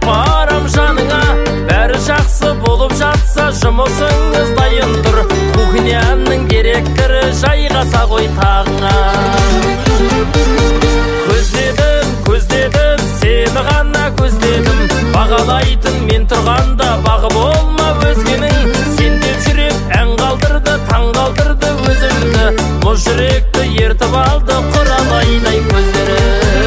барам жаныңа, бәрі жақсы болып жатса жұмысыңыз дайын тұр. Кухняның директоры жайғаса ғой тағыңа. Көздедім, сені ғана көздедім. Бағалайтын мен тұрғанда бағы болма өзгенің. Сен деп жүрек ән қалдырды, таң қалдырды өзімді. Мұз жүректі ертіп алды құралайдай көздері.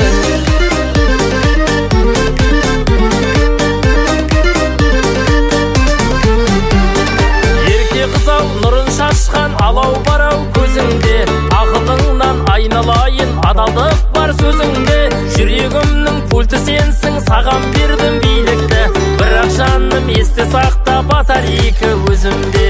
Ерке қызау нұрын шашқан алау барау көзіңде. Ақылыңнан айналайын, адалдық бар сөзіңде. Жүрегімнің пульті сенсің, саған бердім билікті. Бірақ жаным есте сақта, батарейка өзімде.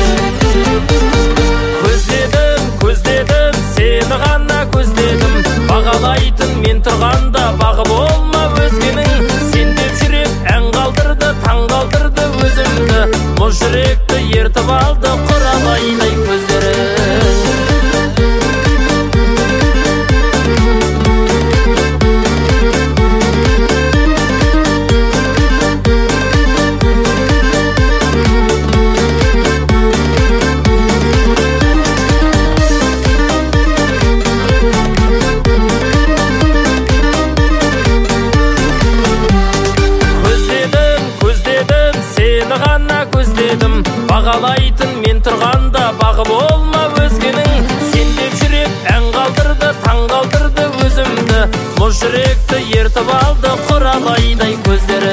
Көздедім, сені ғана көздедім. Бағалайтын мен тұрғанда бағы болма өзгенің. Сен деп жүрек ән қалдырды, таң қалдырды өзімді. Мұз жүректі ертіп алды құралайдай көздері. Бағалайтын мен тұрғанда бағы болма өзгенің. Сен деп жүрек ән қалдырды, таң қалдырды өзімді. Мұз жүректі ертіп алды құралайдай көздері.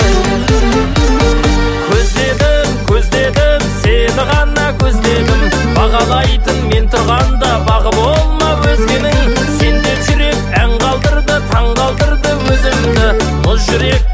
Көздедім, сені ғана көздедім. Бағалайтын мен тұрғанда бағы болма өзгенің. Сен деп жүрек ән қалдырды, таң қалдырды өзімді. Мұз жүрек